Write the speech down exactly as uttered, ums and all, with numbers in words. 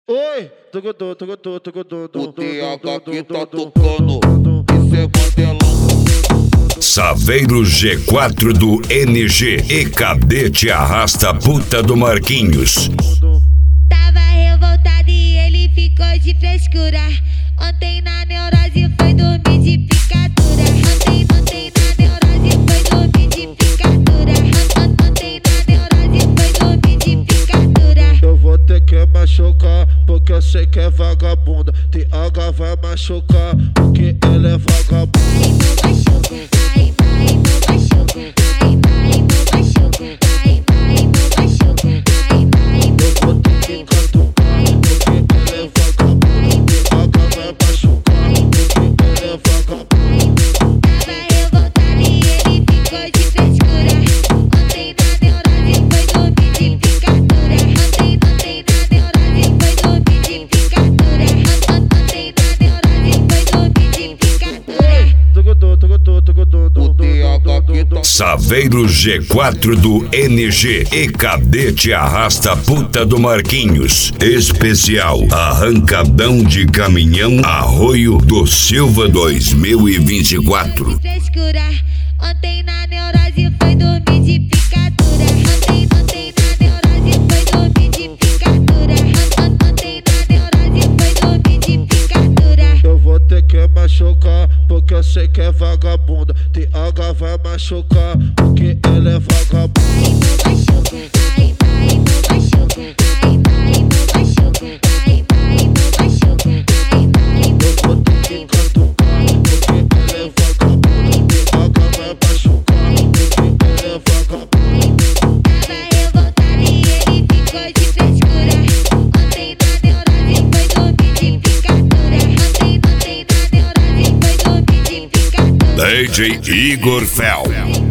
Oi, tugudu, tugudu, tugudu, O T H que tá tocando, isso é modelão. Saveiro G quatro do N G e Cadete Arrasta Puta do Marquinhos. Tava revoltado e ele ficou de frescura. Ontem na neurose foi dormir de picadura. Ontem, ontem na neurose foi dormir de picadura. Ontem na neurose foi dormir de picadura. Eu vou ter que machucar, porque eu sei que é vagabunda. T H vai machucar, porque ela é vagabunda. Ai, não machuca, ai, ai, não machuca, ai, ai, não machuca, ai, ai, não machuca, ai, ai, Eu vou ter que catucar, porque ela é vagabunda. T H vai machucar, porque ela é vagabunda. tava revoltado e ele ficou de frescura. Ontem na neurose foi dormir de picadura. Ontem, ontem na neurose foi dormir de picadura. Ontem na neurose foi dormir de picadura. Tugudu, tugudu, tugudu, O T H que tá Saveiro G quatro do N G e Cadete Arrasta Puta do Marquinhos. Especial Arrancadão de Caminhão Arroio do Silva dois mil e vinte e quatro. Frescura. Ontem na neurose foi dormir de picadura. Ontem, ontem na neurose foi dormir de picadura. Ontem na neurose foi dormir de picadura. Eu vou ter que machucar, porque eu sei que é vagabunda. T H vai machucar, porque ela é vagabunda. Ai, não machuca, ai, ai, não machuca, ai, ai, não machuca, ai, ai, não machuca, ai, ai, Eu vou ter que catucar, porque ela é vagabunda. T H vai machucar, porque ela é vagabunda. tava revoltado e ele ficou de frescura. Ontem na neurose foi dormir de picadura. Ontem, ontem na neurose foi dormir de picadura. D J Igor Fel.